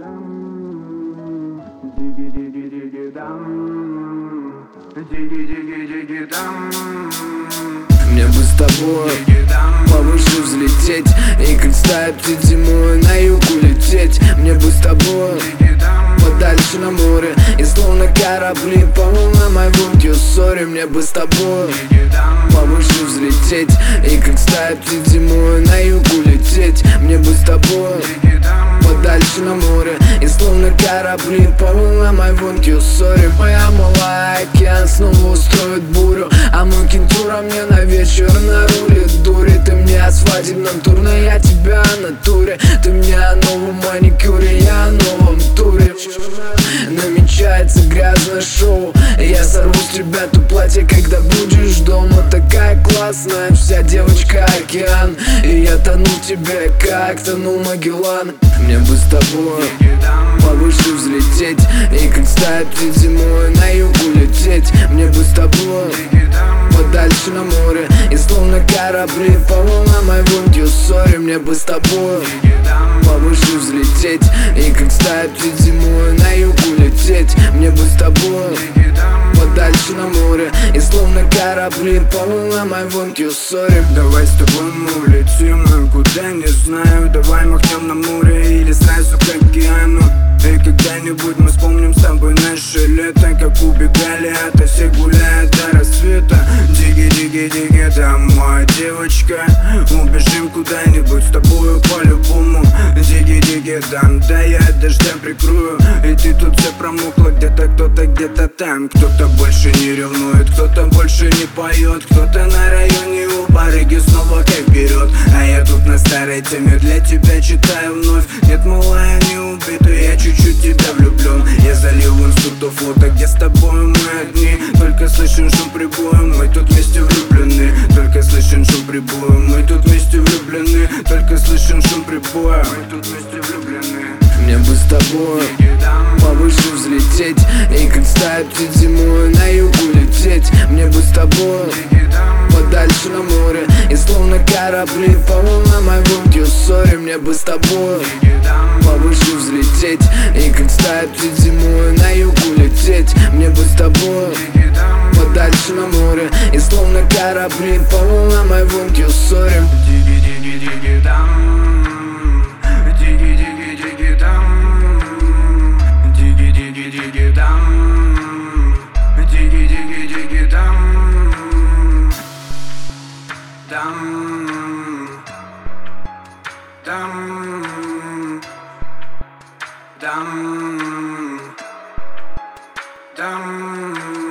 Мне бы с тобой повыше взлететь и как стая птиц зимой на юг улететь. Мне бы с тобой подальше на море и словно корабли по волнам I want you sorry. Мне бы с тобой повыше взлететь и как стая птиц зимой на юг улететь. Мне бы с тобой подальше на море и словно корабли по волнам I want you sorry. Моя малая океан снова устроит бурю, а мой кентура мне на вечер нарулит дури. Ты мне о свадебном турне, я тебя о натуре. Ты мне о новом маникюре, я о новом туре. Намечается грязное шоу, я сорву с тебя то платье, когда будешь дома. Такая классная, вся девочка океан, и я тону в тебе, как тонул Магеллан. Мне бы с тобой повыше взлететь и как стая птиц зимой на юг улететь. Мне бы с тобой подальше на море и словно корабли по волнам I want you sorry. Мне бы с тобой повыше взлететь и как стая птиц зимой на юг улететь. Мне бы с тобой подальше на море и словно корабли по волнам I want you sorry. Давай с тобой мы улетим, но куда не знаю. Давай махнем на море или сразу к океану. И когда-нибудь мы вспомним с тобой наше лето, как убегали ото всех, гуляя до рассвета. Диги-диги-диги, домой, девочка. Убежим куда-нибудь с тобою по-любому. Диги-диги, дам, да я от дождя прикрою. И ты тут вся промокла, где-то кто-то, где-то там. Кто-то больше не ревнует, кто-то больше не поет. Кто-то на районе у барыги снова как берет. А я тут на старой теме для тебя читаю вновь. Нет, малая, не убита, я чуть-чуть тебя влюблен. Я залил инсту то фото, где с тобой мы одни. Только слышен шум прибоя, мы тут вместе влюблены. Только слышен шум прибоя, мы тут вместе влюблены. Только слышен шум прибоя, мы тут вместе влюблены. Мне бы с тобой повыше взлететь и как стая птиц зимой на юг улететь. Мне бы с тобой подальше на море и словно корабли по волнам I want you sorry. Мне бы с тобой повыше взлететь и как стая птиц зимой на юг улететь. Мне бы с тобой подальше на море и словно корабли по волнам I want you sorry. Dum